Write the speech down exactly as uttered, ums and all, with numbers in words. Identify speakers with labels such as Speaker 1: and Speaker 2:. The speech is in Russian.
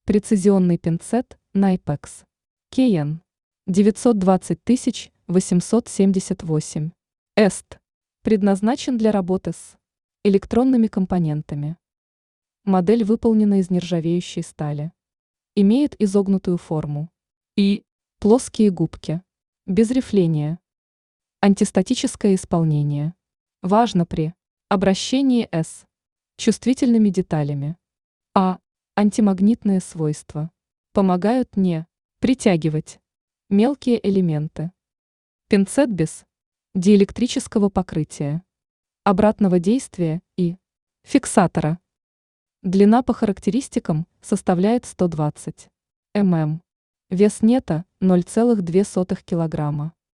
Speaker 1: Прецизионный пинцет Найпекс. Кейен. девятьсот двадцать тысяч восемьсот семьдесят восемь. Эст. Предназначен для работы с электронными компонентами. Модель выполнена из нержавеющей стали. Имеет изогнутую форму и плоские губки. Без рифления. Антистатическое исполнение. Важно при обращении с чувствительными деталями. А. Антимагнитные свойства. Помогают не притягивать мелкие элементы. Пинцет без диэлектрического покрытия, обратного действия и фиксатора. Длина по характеристикам составляет сто двадцать миллиметров. Вес нета ноль целых две десятых килограмма.